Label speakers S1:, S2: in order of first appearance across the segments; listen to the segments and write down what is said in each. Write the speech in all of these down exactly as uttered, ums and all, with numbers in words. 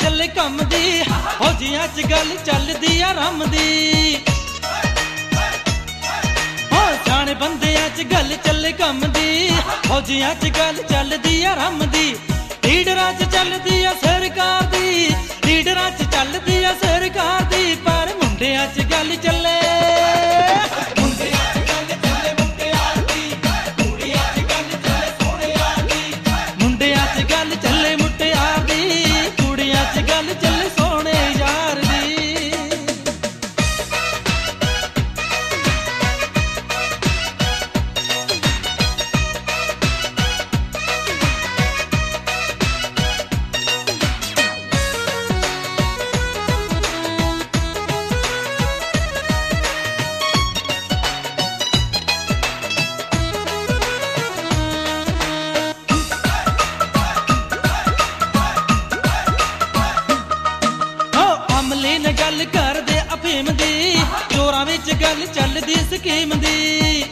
S1: ਚੱਲੇ ਕੰਮ ਦੀ ਫੌਜੀਆਂ 'ਚ ਗੱਲ ਚੱਲਦੀ ਆ ਰੰਮ ਦੀ ਹੋ ਸਿਆਣੇ ਬੰਦਿਆਂ 'ਚ ਗੱਲ ਚੱਲੇ ਕੰਮ ਦੀ ਫੌਜੀਆਂ 'ਚ ਗੱਲ ਚੱਲਦੀ ਆ ਰੰਮ ਦੀ ਲੀਡਰਾਂ 'ਚ ਚੱਲਦੀ ਆ ਸਰਕਾਰ ਦੀ ਲੀਡਰਾਂ 'ਚ ਚੱਲਦੀ ਆ ਸਰਕਾਰ ਦੀ ਪਰ ਮੁੰਡਿਆਂ 'ਚ ਗੱਲ ਚੱਲੇ ਗੱਲ ਕਰਦੇ ਅਫੀਮ ਦੀ ਚੋਰਾਂ ਵਿੱਚ ਗੱਲ ਚੱਲਦੀ ਸਕੀਮ ਦੀ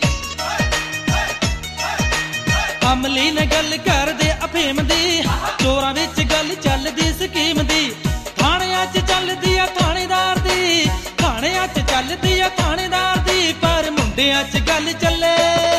S1: ਅਮਲੀ ਨੇ ਗੱਲ ਕਰਦੇ ਅਫੀਮ ਦੀ ਚੋਰਾਂ ਵਿੱਚ ਗੱਲ ਚੱਲਦੀ ਸਕੀਮ ਦੀ ਥਾਣਿਆਂ 'ਚ ਚੱਲਦੀ ਆ ਥਾਣੇਦਾਰ ਦੀ ਥਾਣਿਆਂ 'ਚ ਚੱਲਦੀ ਆ ਥਾਣੇਦਾਰ ਦੀ ਪਰ ਮੁੰਡਿਆਂ 'ਚ ਗੱਲ ਚੱਲੇ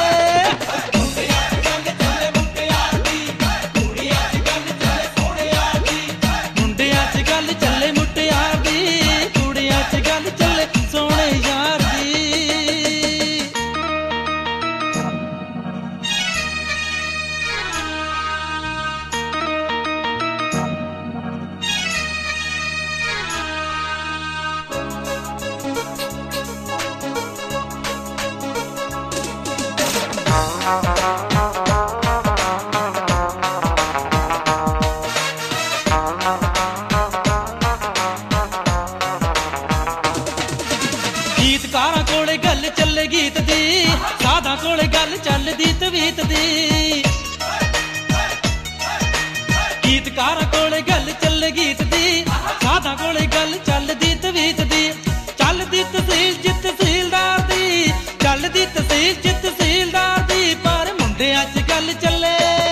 S1: ਗੀਤਕਾਰਾਂ ਕੋਲੇ ਗੱਲ ਚੱਲੇ ਗੀਤ ਦੀ ਸਾਧਾਂ ਕੋਲੇ ਗੱਲ ਚੱਲਦੀ ਤਵੀਤ ਦੀ ਗੀਤਕਾਰਾਂ ਕੋਲੇ ਗੱਲ ਚੱਲੇ ਗੀਤ ਦੀ ਸਾਧਾਂ ਕੋਲੇ ਗੱਲ ਚੱਲਦੀ ਤਵੀਤ ਦੀ ਚੱਲਦੀ ਤਹਿਸੀਲ ਜਿੱਤ ਤਹਿਸੀਲਦਾਰ ਦੀ ਚੱਲਦੀ ਤਹਿਸੀਲ ਜਿੱਤ ਤਹਿਸੀਲਦਾਰ ਦੀ ਪਰ ਮੁੰਡਿਆਂ 'ਚ ਗੱਲ ਚੱਲੇ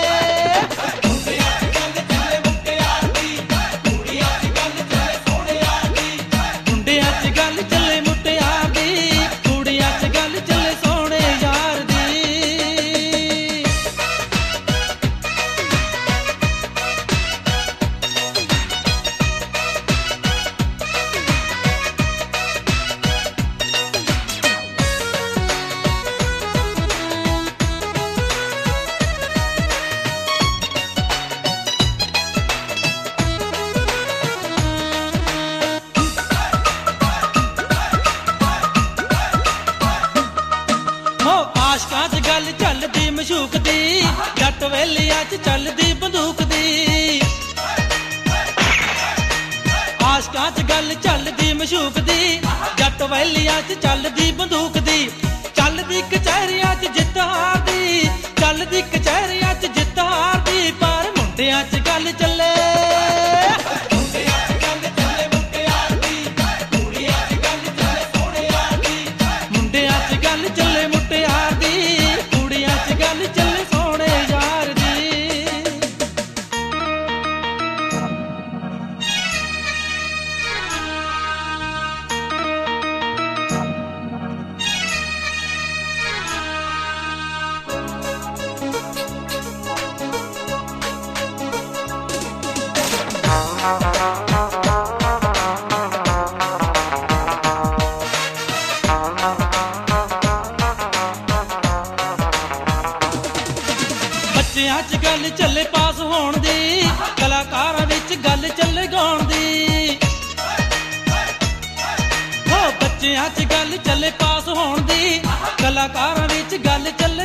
S1: ਆਸ਼ਕਾਂ 'ਚ ਗੱਲ ਚੱਲਦੀ ਮਸ਼ੂਕ ਦੀ ਜੱਟ ਵੇਲਿਆਂ 'ਚ ਚੱਲਦੀ ਬੰਦੂਕ ਦੀ ਆਸ਼ਕਾਂ 'ਚ ਗੱਲ ਚੱਲਦੀ ਮਸ਼ੂਕ ਦੀ ਜੱਟ ਵੇਲਿਆਂ 'ਚ ਚੱਲਦੀ ਬੰਦੂਕ ਦੀ ਚੱਲਦੀ ਕਚਹਿਰੀਆਂ 'ਚ ਜਿੱਤ ਹਾਰ ਦੀ ਚੱਲਦੀ ਕਚਹਿਰੀਆਂ 'ਚ ਜਿੱਤ ਹਾਰ ਦੀ ਪਰ ਮੁੰਡਿਆਂ 'ਚ ਗੱਲ ਚੱਲੇ ਬੱਚਿਆਂ 'ਚ ਗੱਲ ਚੱਲੇ ਪਾਸ ਹੋਣ ਦੀ ਕਲਾਕਾਰਾਂ ਵਿੱਚ ਗੱਲ ਚੱਲੇ ਗਾਉਣ ਦੀ ਹੋ ਬੱਚਿਆਂ 'ਚ ਗੱਲ ਚੱਲੇ ਪਾਸ ਹੋਣ ਦੀ ਕਲਾਕਾਰਾਂ ਵਿੱਚ ਗੱਲ ਚੱਲੇ